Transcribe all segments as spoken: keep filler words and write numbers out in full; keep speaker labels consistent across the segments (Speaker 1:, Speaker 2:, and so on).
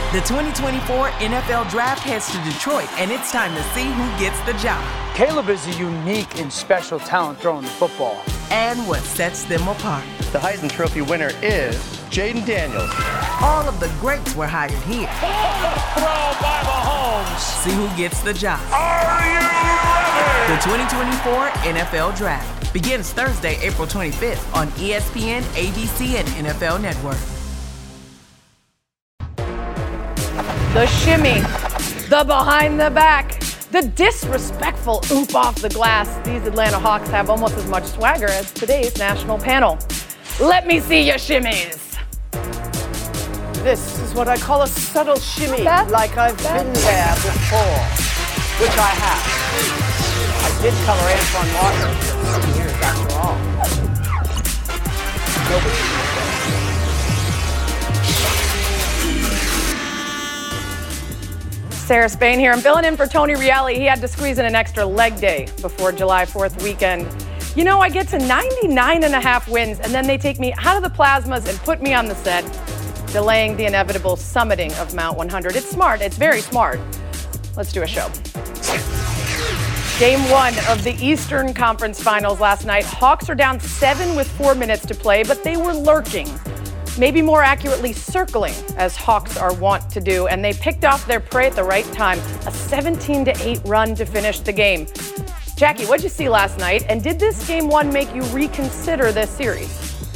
Speaker 1: The twenty twenty-four N F L Draft heads to Detroit, and it's time to see who gets the job.
Speaker 2: Caleb is a unique and special talent throwing the football.
Speaker 1: And what sets them apart.
Speaker 3: The Heisman Trophy winner is Jaden Daniels.
Speaker 1: All of the greats were hired here.
Speaker 4: Throw by Mahomes.
Speaker 1: See who gets the job.
Speaker 4: Are you ready?
Speaker 1: The twenty twenty-four N F L Draft begins Thursday, April twenty-fifth on E S P N, A B C, and N F L Network.
Speaker 5: The shimmy, the behind the back, the disrespectful oop off the glass. These Atlanta Hawks have almost as much swagger as today's national panel. Let me see your shimmies.
Speaker 6: This is what I call a subtle shimmy,
Speaker 5: That's,
Speaker 6: like I've been there before, which I have. I did cover Antoine Walker for some years after all. Nobody.
Speaker 5: Sarah Spain here. I'm filling in for Tony Reali. He had to squeeze in an extra leg day before July fourth weekend. You know, I get to ninety-nine and a half wins, and then they take me out of the plasmas and put me on the set, delaying the inevitable summiting of Mount one hundred. It's smart. It's very smart. Let's do a show. Game one of the Eastern Conference Finals last night. Hawks are down seven with four minutes to play, but they were lurking. Maybe more accurately circling, as Hawks are wont to do, and they picked off their prey at the right time, a seventeen to eight run to finish the game. Jackie, what'd you see last night, and did this game one make you reconsider this series?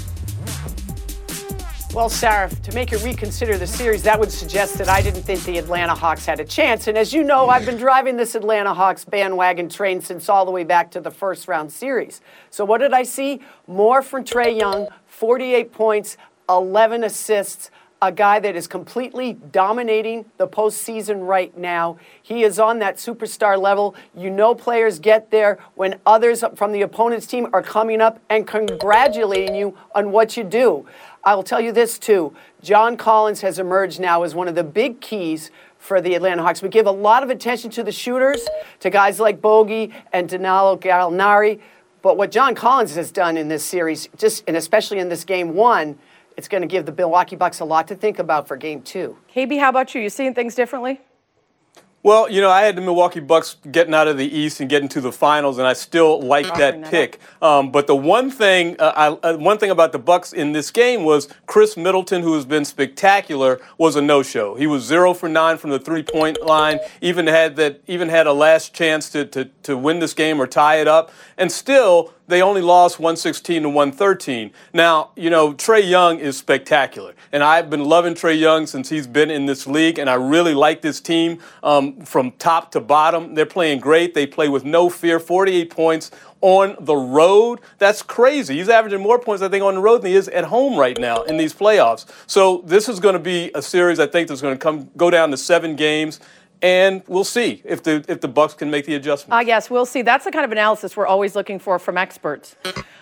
Speaker 6: Well, Sarah, to make you reconsider the series, that would suggest that I didn't think the Atlanta Hawks had a chance. And as you know, I've been driving this Atlanta Hawks bandwagon train since all the way back to the first round series. So what did I see? More from Trae Young, forty-eight points, eleven assists, a guy that is completely dominating the postseason right now. He is on that superstar level. You know players get there when others from the opponent's team are coming up and congratulating you on what you do. I will tell you this, too. John Collins has emerged now as one of the big keys for the Atlanta Hawks. We give a lot of attention to the shooters, to guys like Bogey and Danilo Gallinari. But what John Collins has done in this series, just and especially in this game one, it's going to give the Milwaukee Bucks a lot to think about for game two.
Speaker 5: K B, how about you? You seeing things differently?
Speaker 7: Well, you know, I had the Milwaukee Bucks getting out of the East and getting to the finals, and I still like that pick. Um, but the one thing, uh, I, uh, one thing about the Bucks in this game was Chris Middleton, who has been spectacular, was a no-show. He was zero for nine from the three-point line. Even had that, even had a last chance to to to win this game or tie it up, and still they only lost one sixteen to one thirteen. Now, you know, Trae Young is spectacular, and I've been loving Trae Young since he's been in this league, and I really like this team um, from top to bottom. They're playing great. They play with no fear. forty-eight points on the road. That's crazy. He's averaging more points, I think, on the road than he is at home right now in these playoffs. So this is going to be a series, I think, that's going to come go down to seven games. And we'll see if the if the Bucks can make the adjustment.
Speaker 5: Ah, uh, yes, we'll see. That's the kind of analysis we're always looking for from experts.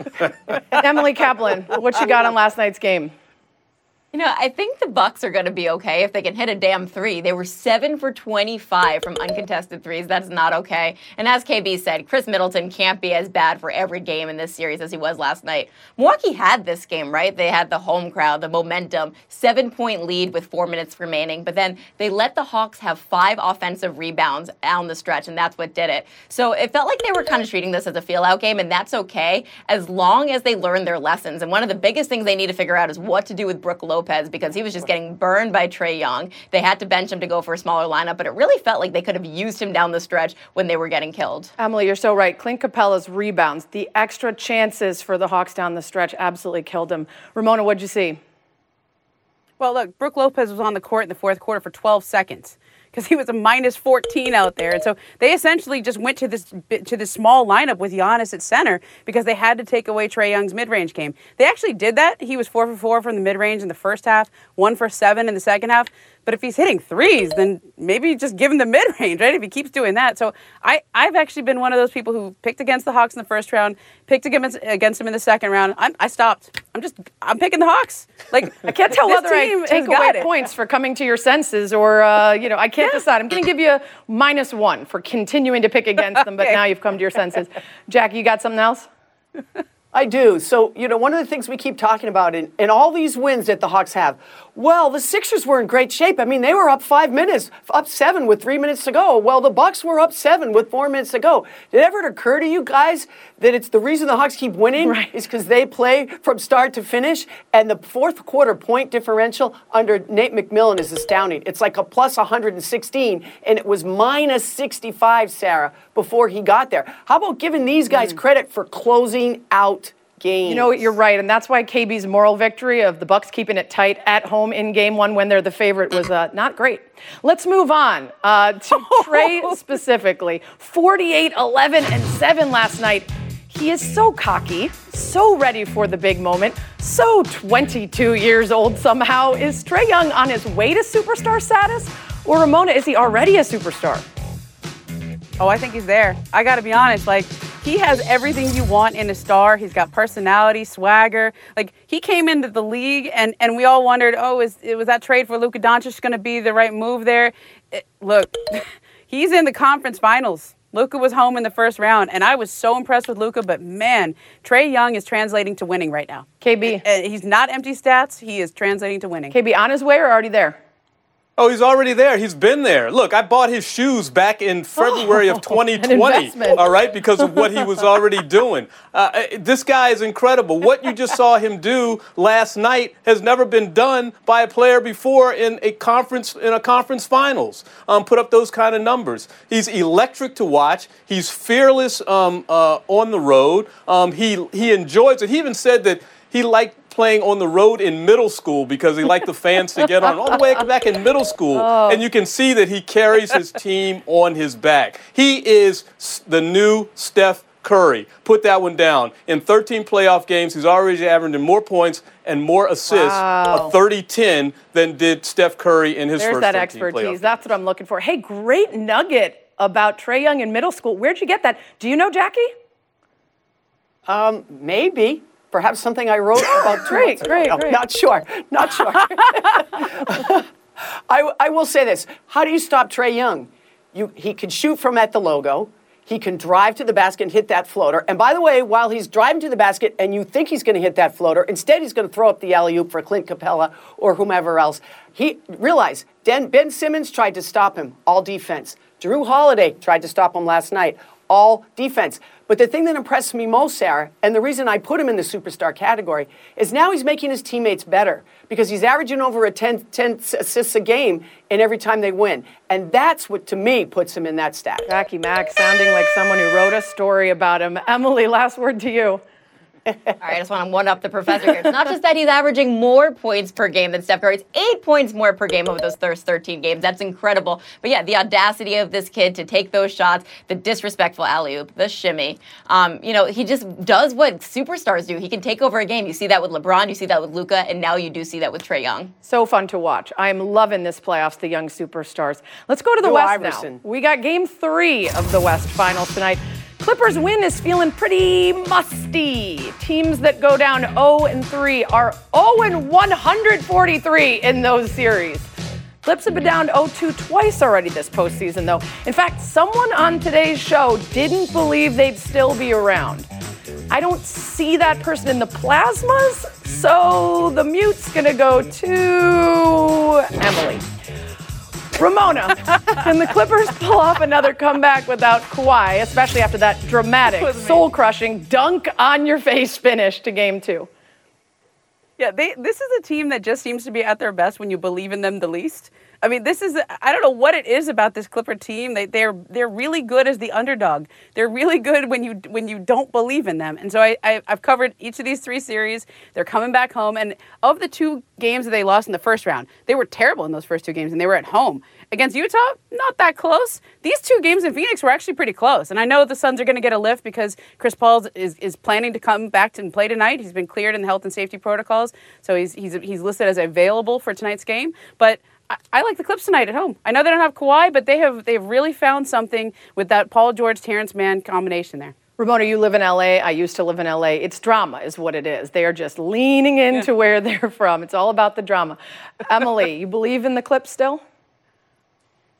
Speaker 5: Emily Kaplan, what you got on last night's game?
Speaker 8: You know, I think the Bucks are going to be okay if they can hit a damn three. They were seven for twenty-five from uncontested threes. That's not okay. And as K B said, Chris Middleton can't be as bad for every game in this series as he was last night. Milwaukee had this game, right? They had the home crowd, the momentum, seven-point lead with four minutes remaining. But then they let the Hawks have five offensive rebounds down the stretch, and that's what did it. So it felt like they were kind of treating this as a feel-out game, and that's okay as long as they learn their lessons. And one of the biggest things they need to figure out is what to do with Brook Lopez. Lopez because he was just getting burned by Trae Young. They had to bench him to go for a smaller lineup, but it really felt like they could have used him down the stretch when they were getting killed.
Speaker 5: Emily, you're so right. Clint Capella's rebounds, the extra chances for the Hawks down the stretch absolutely killed him. Ramona, what'd you see?
Speaker 9: Well, look, Brook Lopez was on the court in the fourth quarter for twelve seconds. Because he was a minus fourteen out there. And so they essentially just went to this to this small lineup with Giannis at center because they had to take away Trae Young's mid-range game. They actually did that. He was four for four from the mid-range in the first half, one for seven in the second half. But if he's hitting threes, then maybe just give him the mid-range, right? If he keeps doing that. So I, I've actually been one of those people who picked against the Hawks in the first round, picked against, against them in the second round. I'm, I stopped. I'm just, I'm picking the Hawks. Like,
Speaker 5: I can't tell whether I take away
Speaker 9: it.
Speaker 5: points for coming to your senses or, uh, you know, I can't yeah. decide. I'm going to give you a minus one for continuing to pick against them, but
Speaker 9: okay.
Speaker 5: now you've come to your senses. Jackie, you got something else?
Speaker 6: I do. So, you know, one of the things we keep talking about in, in all these wins that the Hawks have, Well, the Sixers were in great shape. I mean, they were up five minutes, up seven with three minutes to go. Well, the Bucks were up seven with four minutes to go. Did it ever occur to you guys that it's the reason the Hawks keep winning
Speaker 5: right.
Speaker 6: is because they play from start to finish? And the fourth quarter point differential under Nate McMillan is astounding. It's like a plus one hundred sixteen, and it was minus sixty-five, Sarah, before he got there. How about giving these guys mm. credit for closing out games?
Speaker 5: You know, you're right, and that's why K B's moral victory of the Bucks keeping it tight at home in game one when they're the favorite was uh, not great. Let's move on uh, to Trae specifically. forty-eight, eleven, and seven last night. He is so cocky, so ready for the big moment, so twenty-two years old somehow. Is Trae Young on his way to superstar status? Or Ramona, is he already a superstar?
Speaker 9: Oh, I think he's there. I got to be honest, like, he has everything you want in a star. He's got personality, swagger. Like, he came into the league, and, and we all wondered, oh, is was that trade for Luka Doncic going to be the right move there? It, look, he's in the conference finals. Luka was home in the first round, and I was so impressed with Luka, but man, Trae Young is translating to winning right now.
Speaker 5: K B.
Speaker 9: And he's not empty stats. He is translating to winning.
Speaker 5: K B, on his way or already there?
Speaker 7: Oh, he's already there. He's been there. Look, I bought his shoes back in February
Speaker 5: oh,
Speaker 7: of twenty twenty, all right, because of what he was already doing. Uh, this guy is incredible. What you just saw him do last night has never been done by a player before in a conference in a conference finals. Um, put up those kind of numbers. He's electric to watch. He's fearless um, uh, on the road. Um, he he enjoys it. He even said that he liked playing on the road in middle school because he liked the fans to get on all the way back in middle school. Oh. And you can see that he carries his team on his back. He is the new Steph Curry. Put that one down. In thirteen playoff games, he's already averaging more points and more assists,
Speaker 5: wow.
Speaker 7: a thirty ten, than did Steph Curry in his
Speaker 5: There's
Speaker 7: first
Speaker 5: that
Speaker 7: thirteen
Speaker 5: expertise.
Speaker 7: playoff
Speaker 5: That's what I'm looking for. Hey, great nugget about Trae Young in middle school. Where'd you get that? Do you know, Jackie?
Speaker 6: Um, maybe. Perhaps something I wrote about two
Speaker 5: great,
Speaker 6: months ago.
Speaker 5: great,
Speaker 6: no,
Speaker 5: great.
Speaker 6: Not sure. Not sure. I, I will say this. How do you stop Trae Young? You, he can shoot from at the logo. He can drive to the basket and hit that floater. And by the way, while he's driving to the basket and you think he's going to hit that floater, instead he's going to throw up the alley-oop for Clint Capella or whomever else. He realize Den, Ben Simmons tried to stop him, all defense. Drew Holiday tried to stop him last night, all defense. But the thing that impressed me most, Sarah, and the reason I put him in the superstar category, is now he's making his teammates better because he's averaging over a ten, ten assists a game in every time they win. And that's what, to me, puts him in that stat.
Speaker 5: Jackie Mack sounding like someone who wrote a story about him. Emily, last word to you.
Speaker 8: All right, I just want to one up the professor here. It's not just that he's averaging more points per game than Steph Curry. It's eight points more per game over those first thirteen games. That's incredible. But yeah, the audacity of this kid to take those shots, the disrespectful alley-oop, the shimmy. Um, you know, he just does what superstars do. He can take over a game. You see that with LeBron, you see that with Luka, and now you do see that with Trae Young.
Speaker 5: So fun to watch. I'm loving this playoffs, the young superstars. Let's go to the
Speaker 6: Go
Speaker 5: West
Speaker 6: Iverson.
Speaker 5: now. We got game three of the West Finals tonight. Clippers win is feeling pretty musty. Teams that go down oh and three are oh and one hundred forty-three in those series. Clips have been down oh two twice already this postseason, though. In fact, someone on today's show didn't believe they'd still be around. I don't see that person in the plasmas, so the mute's gonna go to Emily. Ramona, can the Clippers pull off another comeback without Kawhi, especially after that dramatic, soul-crushing, dunk-on-your-face finish to game two?
Speaker 9: Yeah, they, this is a team that just seems to be at their best when you believe in them the least. I mean, this is, I don't know what it is about this Clipper team. They, they're they're really good as the underdog. They're really good when you when you don't believe in them. And so I, I, I've covered each of these three series. They're coming back home. And of the two games that they lost in the first round, they were terrible in those first two games, and they were at home. Against Utah, not that close. These two games in Phoenix were actually pretty close. And I know the Suns are going to get a lift because Chris Paul is, is planning to come back and play tonight. He's been cleared in the health and safety protocols, so he's he's he's listed as available for tonight's game. But I, I like the Clips tonight at home. I know they don't have Kawhi, but they have they've really found something with that Paul George, Terrence Mann combination there.
Speaker 5: Ramona, you live in L A. I used to live in L A. It's drama is what it is. They are just leaning into yeah. where they're from. It's all about the drama. Emily, you believe in the Clips still?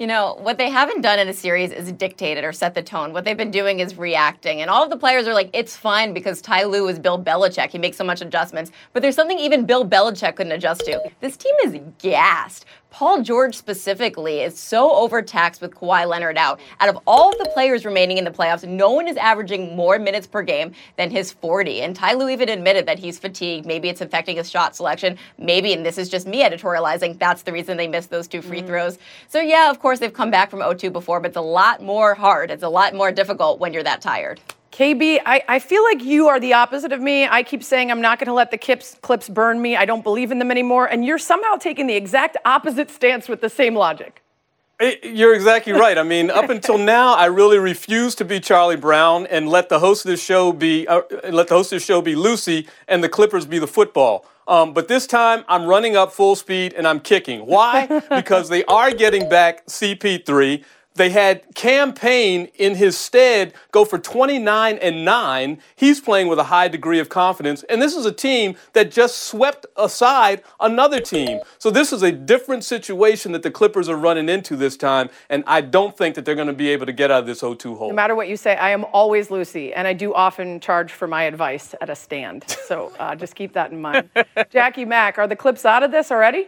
Speaker 8: You know, what they haven't done in a series is dictated or set the tone. What they've been doing is reacting. And all of the players are like, it's fine because Ty Lue is Bill Belichick. He makes so much adjustments. But there's something even Bill Belichick couldn't adjust to. This team is gassed. Paul George specifically is so overtaxed with Kawhi Leonard out. Out of all of the players remaining in the playoffs, no one is averaging more minutes per game than his forty. And Ty Lue even admitted that he's fatigued. Maybe it's affecting his shot selection. Maybe, and this is just me editorializing, that's the reason they missed those two free mm. throws. So yeah, of course, they've come back from oh two before, but it's a lot more hard. It's a lot more difficult when you're that tired.
Speaker 5: K B, I, I feel like you are the opposite of me. I keep saying I'm not going to let the clips, clips burn me. I don't believe in them anymore. And you're somehow taking the exact opposite stance with the same logic.
Speaker 7: You're exactly right. I mean, up until now, I really refused to be Charlie Brown and let the host of this show be uh, let the host of this show be Lucy and the Clippers be the football. Um, but this time, I'm running up full speed and I'm kicking. Why? Because they are getting back C P three. They had Cam Payne in his stead go for twenty-nine and nine. He's playing with a high degree of confidence. And this is a team that just swept aside another team. So this is a different situation that the Clippers are running into this time. And I don't think that they're going to be able to get out of this oh two hole.
Speaker 5: No matter what you say, I am always Lucy. And I do often charge for my advice at a stand. So uh, just keep that in mind. Jackie Mack, are the Clips out of this already?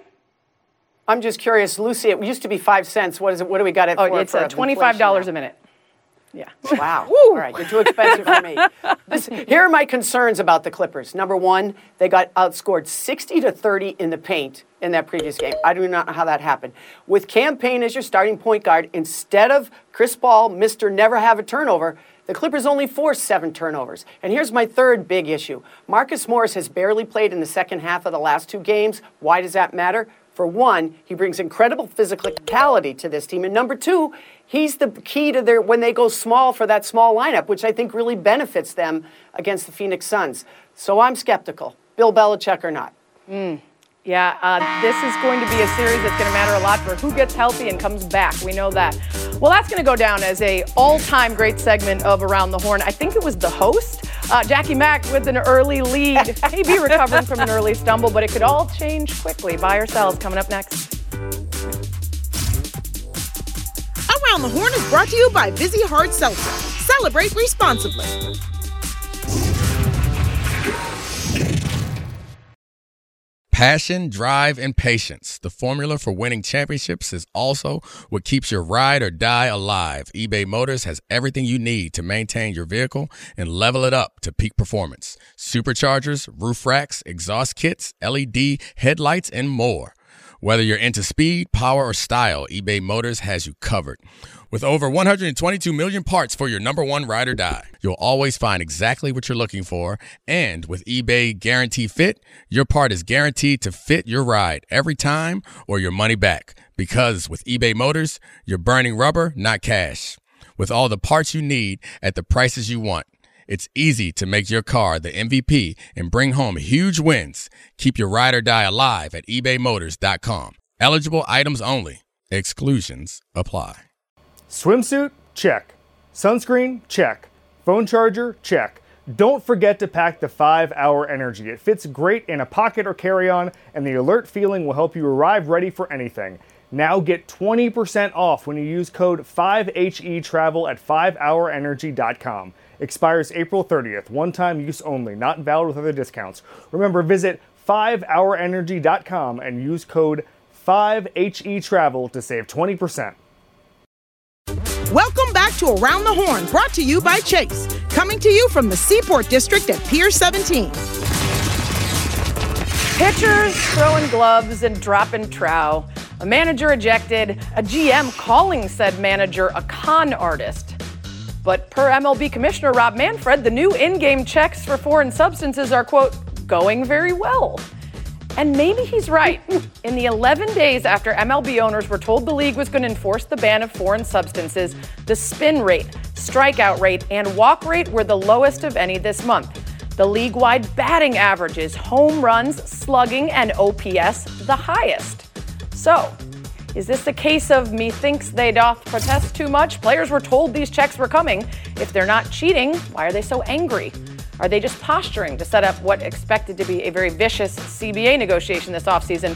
Speaker 6: I'm just curious, Lucy, it used to be five cents. What is it? What do we got it
Speaker 5: oh,
Speaker 6: for?
Speaker 5: It's uh, twenty-five dollars a minute. Yeah.
Speaker 6: Wow. All right, you're too expensive for me. This, here are my concerns about the Clippers. Number one, they got outscored sixty to thirty in the paint in that previous game. I do not know how that happened. With Cam Payne as your starting point guard, instead of Chris Paul, Mister Never Have a Turnover, the Clippers only forced seven turnovers. And here's my third big issue. Marcus Morris has barely played in the second half of the last two games. Why does that matter? For one, he brings incredible physicality to this team. And number two, he's the key to their when they go small for that small lineup, which I think really benefits them against the Phoenix Suns. So I'm skeptical. Bill Belichick or not.
Speaker 5: Mm. Yeah, uh, this is going to be a series that's going to matter a lot for who gets healthy and comes back. We know that. Well, that's going to go down as a all-time great segment of Around the Horn. I think it was the host, uh, Jackie Mack, with an early lead. Maybe recovering from an early stumble, but it could all change quickly. Buy or sell is coming up next.
Speaker 10: Around the Horn is brought to you by Vizzy Hard Seltzer. Celebrate responsibly.
Speaker 11: Passion, drive, and patience. The formula for winning championships is also what keeps your ride or die alive. eBay Motors has everything you need to maintain your vehicle and level it up to peak performance. Superchargers, roof racks, exhaust kits, L E D headlights, and more. Whether you're into speed, power, or style, eBay Motors has you covered. With over one hundred twenty-two million parts for your number one ride or die, you'll always find exactly what you're looking for. And with eBay Guarantee Fit, your part is guaranteed to fit your ride every time or your money back. Because with eBay Motors, you're burning rubber, not cash. With all the parts you need at the prices you want, it's easy to make your car the M V P and bring home huge wins. Keep your ride or die alive at ebay motors dot com. Eligible items only. Exclusions apply.
Speaker 12: Swimsuit? Check. Sunscreen? Check. Phone charger? Check. Don't forget to pack the five hour Energy. It fits great in a pocket or carry-on, and the alert feeling will help you arrive ready for anything. Now get twenty percent off when you use code five H E travel at five hour energy dot com. Expires April thirtieth. One-time use only. Not valid with other discounts. Remember, visit five hour energy dot com and use code five H E travel to save twenty percent.
Speaker 10: Welcome back to Around the Horn, brought to you by Chase. Coming to you from the Seaport District at Pier seventeen.
Speaker 5: Pitchers throwing gloves and dropping trow. A manager ejected. A G M calling said manager a con artist. But per M L B Commissioner Rob Manfred, the new in-game checks for foreign substances are, quote, going very well. And maybe he's right. In the eleven days after M L B owners were told the league was going to enforce the ban of foreign substances, the spin rate, strikeout rate, and walk rate were the lowest of any this month. The league-wide batting averages, home runs, slugging, and O P S the highest. So, is this a case of methinks they doth protest too much? Players were told these checks were coming. If they're not cheating, why are they so angry? Are they just posturing to set up what expected to be a very vicious C B A negotiation this offseason?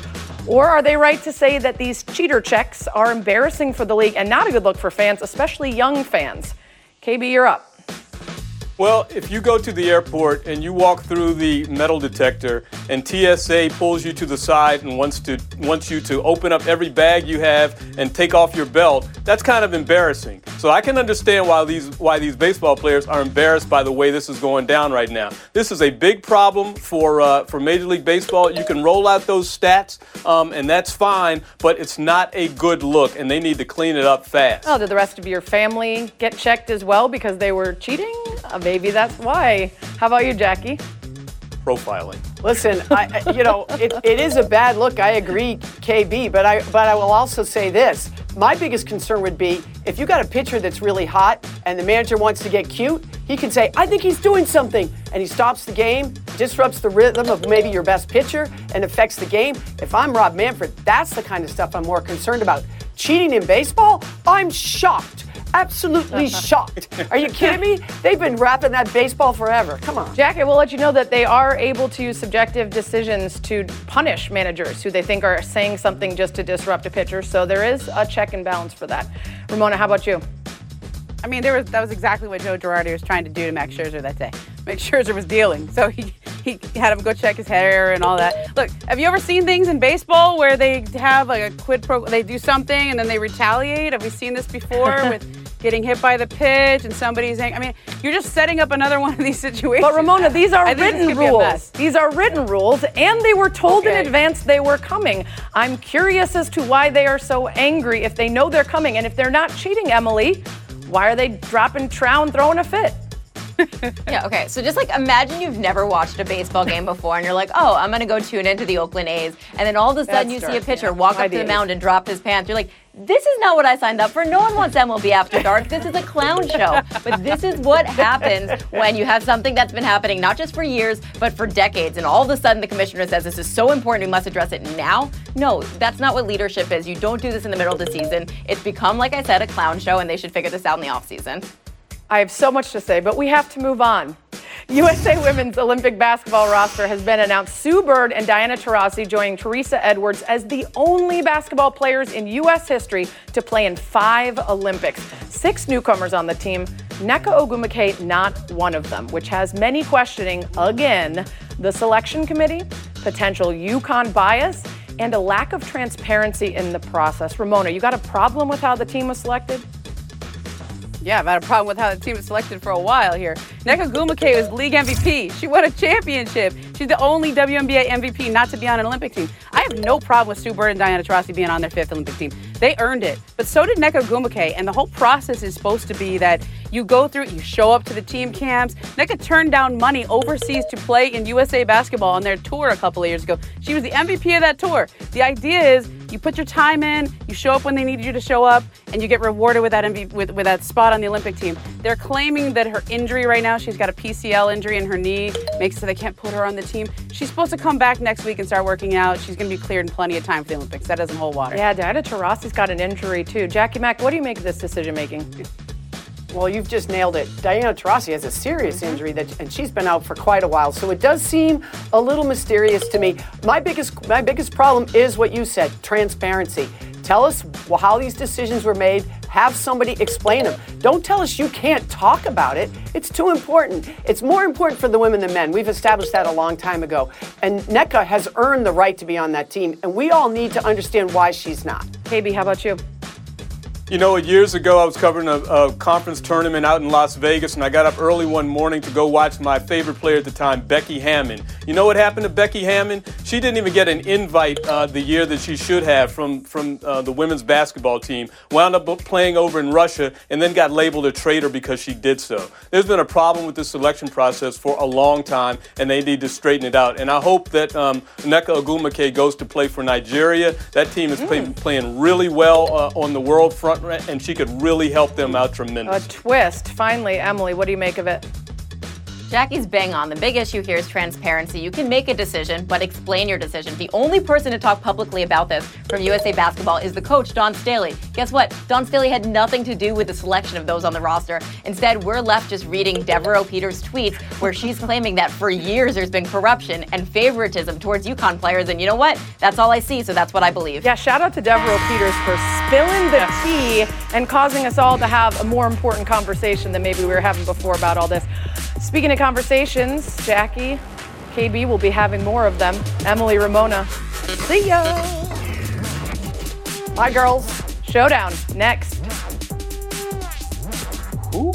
Speaker 5: Or are they right to say that these cheater checks are embarrassing for the league and not a good look for fans, especially young fans? K B, you're up.
Speaker 7: Well, if you go to the airport and you walk through the metal detector and T S A pulls you to the side and wants to wants you to open up every bag you have and take off your belt, that's kind of embarrassing. So I can understand why these why these baseball players are embarrassed by the way this is going down right now. This is a big problem for uh, for Major League Baseball. You can roll out those stats, um, and that's fine, but it's not a good look, and they need to clean it up fast.
Speaker 5: Oh, did the rest of your family get checked as well because they were cheating? Uh, maybe that's why. How about you, Jackie?
Speaker 7: Profiling.
Speaker 6: Listen, I, you know, it, it is a bad look. I agree, K B, but I but I will also say this. My biggest concern would be if you got a pitcher that's really hot and the manager wants to get cute, he can say, I think he's doing something, and he stops the game, disrupts the rhythm of maybe your best pitcher, and affects the game. If I'm Rob Manfred, that's the kind of stuff I'm more concerned about. Cheating in baseball? I'm shocked. Absolutely shocked. Are you kidding me? They've been wrapping that baseball forever. Come on.
Speaker 5: Jackie, we'll let you know that they are able to use subjective decisions to punish managers who they think are saying something just to disrupt a pitcher. So there is a check and balance for that. Ramona, how about you?
Speaker 9: I mean, there was that was exactly what Joe Girardi was trying to do to Max Scherzer that day. Max Scherzer was dealing, so he, he had him go check his hair and all that. Look, have you ever seen things in baseball where they have like a quid pro, they do something and then they retaliate? Have we seen this before with getting hit by the pitch and somebody's, I mean, you're just setting up another one of these situations.
Speaker 5: But Ramona, these are
Speaker 9: I think
Speaker 5: written
Speaker 9: this could be a
Speaker 5: rules.
Speaker 9: mess.
Speaker 5: These are written rules, and they were told
Speaker 9: Okay.
Speaker 5: in advance they were coming. I'm curious as to why they are so angry if they know they're coming. And if they're not cheating, Emily, why are they dropping trow and throwing a fit?
Speaker 8: Yeah, okay. So just like imagine you've never watched a baseball game before and you're like, oh, I'm going to go tune into the Oakland A's. And then all of a sudden
Speaker 5: That's
Speaker 8: you
Speaker 5: dark,
Speaker 8: see a pitcher
Speaker 5: yeah.
Speaker 8: walk up to the
Speaker 5: Ideas.
Speaker 8: mound and drop his pants. You're like, this is not what I signed up for. No one wants M L B After Dark. This is a clown show. But this is what happens when you have something that's been happening not just for years, but for decades. And all of a sudden the commissioner says this is so important, we must address it now. No, that's not what leadership is. You don't do this in the middle of the season. It's become, like I said, a clown show, and they should figure this out in the offseason.
Speaker 5: I have so much to say, but we have to move on. U S A Women's Olympic basketball roster has been announced. Sue Bird and Diana Taurasi joining Teresa Edwards as the only basketball players in U S history to play in five Olympics. Six newcomers on the team, Nneka Ogwumike not one of them, which has many questioning, again, the selection committee, potential UConn bias, and a lack of transparency in the process. Ramona, you got a problem with how the team was selected?
Speaker 9: Yeah, I've had a problem with how the team was selected for a while here. Nneka Ogwumike was league M V P. She won a championship. She's the only W N B A M V P not to be on an Olympic team. I have no problem with Sue Bird and Diana Taurasi being on their fifth Olympic team. They earned it. But so did Nneka Ogwumike, and the whole process is supposed to be that you go through, you show up to the team camps. Nneka turned down money overseas to play in U S A Basketball on their tour a couple of years ago. She was the M V P of that tour. The idea is you put your time in, you show up when they need you to show up, and you get rewarded with that M V P, with, with that spot on the Olympic team. They're claiming that her injury right now, she's got a P C L injury in her knee, makes it so they can't put her on the team. She's supposed to come back next week and start working out. She's going to be cleared in plenty of time for the Olympics. That doesn't hold water.
Speaker 5: Yeah, Diana Taurasi's got an injury too. Jackie Mack, what do you make of this decision making?
Speaker 6: Well, you've just nailed it. Diana Taurasi has a serious injury, that, and she's been out for quite a while. So it does seem a little mysterious to me. My biggest, my biggest problem is what you said: transparency. Tell us how these decisions were made. Have somebody explain them. Don't tell us you can't talk about it. It's too important. It's more important for the women than men. We've established that a long time ago. And Nneka has earned the right to be on that team, and we all need to understand why she's not.
Speaker 5: K B, how about you?
Speaker 7: You know, years ago I was covering a, a conference tournament out in Las Vegas, and I got up early one morning to go watch my favorite player at the time, Becky Hammon. You know what happened to Becky Hammon? She didn't even get an invite uh, the year that she should have from, from uh, the women's basketball team. Wound up playing over in Russia and then got labeled a traitor because she did so. There's been a problem with this selection process for a long time, and they need to straighten it out. And I hope that um, Nneka Ogwumike goes to play for Nigeria. That team is mm. play, playing really well uh, on the world front, and she could really help them out tremendously.
Speaker 5: A twist. Finally, Emily, what do you make of it?
Speaker 8: Jackie's bang on. The big issue here is transparency. You can make a decision, but explain your decision. The only person to talk publicly about this from U S A Basketball is the coach, Dawn Staley. Guess what? Dawn Staley had nothing to do with the selection of those on the roster. Instead, we're left just reading Devereaux Peters' tweets where she's claiming that for years there's been corruption and favoritism towards UConn players. And you know what? That's all I see, so that's what I believe.
Speaker 5: Yeah, shout out to Devereaux Peters for spilling the tea and causing us all to have a more important conversation than maybe we were having before about all this. Speaking of conversations, Jackie, K B will be having more of them. Emily, Ramona, see ya. Bye, girls. Showdown next.
Speaker 13: Ooh.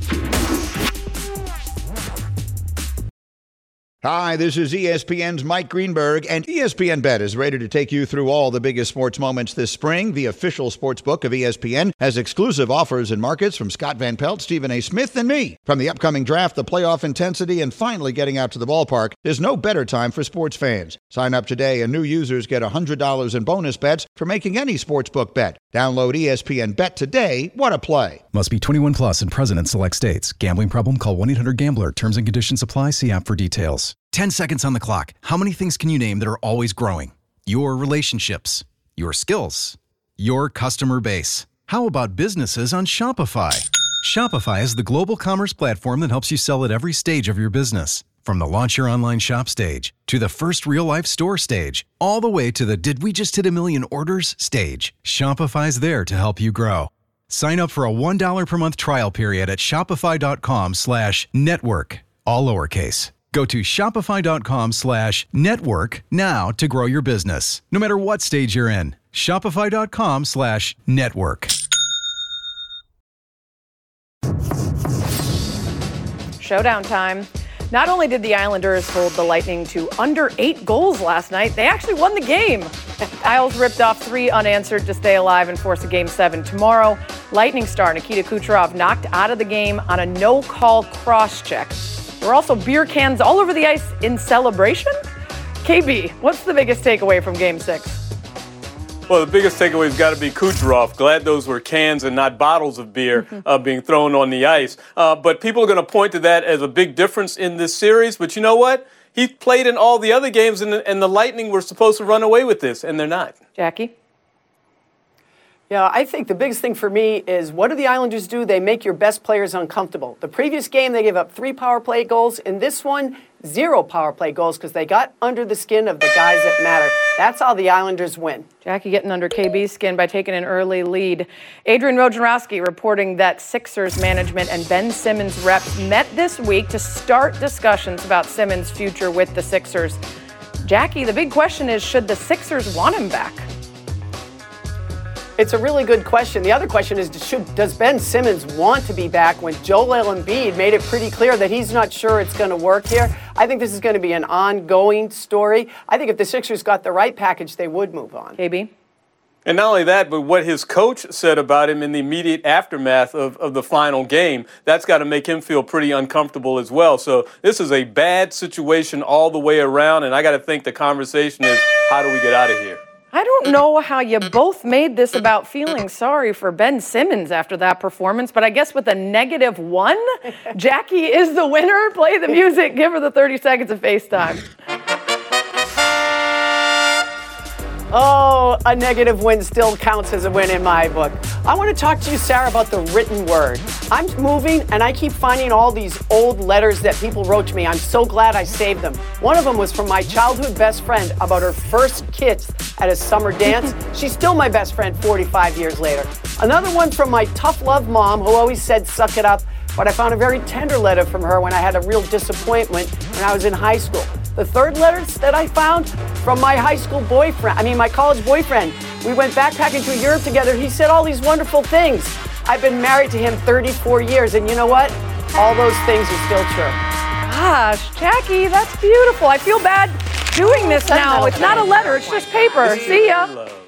Speaker 13: Hi, this is E S P N's Mike Greenberg, and E S P N Bet is ready to take you through all the biggest sports moments this spring. The official sports book of E S P N has exclusive offers and markets from Scott Van Pelt, Stephen A. Smith, and me. From the upcoming draft, the playoff intensity, and finally getting out to the ballpark, there's no better time for sports fans. Sign up today, and new users get one hundred dollars in bonus bets for making any sportsbook bet. Download E S P N Bet today. What a play.
Speaker 14: Must be twenty-one plus and present in select states. Gambling problem? Call one eight hundred gambler. Terms and conditions apply. See app for details. ten seconds on the clock. How many things can you name that are always growing? Your relationships, your skills, your customer base. How about businesses on Shopify? Shopify is the global commerce platform that helps you sell at every stage of your business. From the launch your online shop stage, to the first real-life store stage, all the way to the did we just hit a million orders stage, Shopify's there to help you grow. Sign up for a one dollar per month trial period at shopify.com slash network, all lowercase. Go to shopify.com slash network now to grow your business, no matter what stage you're in. Shopify.com slash network.
Speaker 5: Showdown time. Not only did the Islanders hold the Lightning to under eight goals last night, they actually won the game. Isles ripped off three unanswered to stay alive and force a game seven tomorrow. Lightning star Nikita Kucherov knocked out of the game on a no-call cross-check. There were also beer cans all over the ice in celebration. K B, what's the biggest takeaway from game six?
Speaker 7: Well, the biggest takeaway's got to be Kucherov. Glad those were cans and not bottles of beer uh, being thrown on the ice. Uh, but people are going to point to that as a big difference in this series. But you know what? He played in all the other games, and the, and the Lightning were supposed to run away with this, and they're not.
Speaker 5: Jackie?
Speaker 6: Yeah, I think the biggest thing for me is what do the Islanders do? They make your best players uncomfortable. The previous game, they gave up three power play goals. In this one, zero power play goals because they got under the skin of the guys that matter. That's how the Islanders win.
Speaker 5: Jackie getting under K B's skin by taking an early lead. Adrian Wojnarowski reporting that Sixers management and Ben Simmons reps met this week to start discussions about Simmons' future with the Sixers. Jackie, the big question is, should the Sixers want him back?
Speaker 6: It's a really good question. The other question is, should, does Ben Simmons want to be back when Joel Embiid made it pretty clear that he's not sure it's going to work here? I think this is going to be an ongoing story. I think if the Sixers got the right package, they would move on.
Speaker 5: K B?
Speaker 7: And not only that, but what his coach said about him in the immediate aftermath of, of the final game, that's got to make him feel pretty uncomfortable as well. So this is a bad situation all the way around, and I got to think the conversation is, how do we get out of here?
Speaker 5: I don't know how you both made this about feeling sorry for Ben Simmons after that performance, but I guess with a negative one, Jackie is the winner. Play the music. Give her the thirty seconds of FaceTime.
Speaker 6: Oh, a negative win still counts as a win in my book. I want to talk to you, Sarah, about the written word. I'm moving, and I keep finding all these old letters that people wrote to me. I'm so glad I saved them. One of them was from my childhood best friend about her first kiss at a summer dance. She's still my best friend forty-five years later. Another one from my tough love mom, who always said, suck it up. But I found a very tender letter from her when I had a real disappointment when I was in high school. The third letter that I found from my high school boyfriend, I mean my college boyfriend. We went backpacking to Europe together. He said all these wonderful things. I've been married to him thirty-four years, and you know what? All those things are still true.
Speaker 5: Gosh, Jackie, that's beautiful. I feel bad doing this now. It's not a letter, it's just paper. See ya.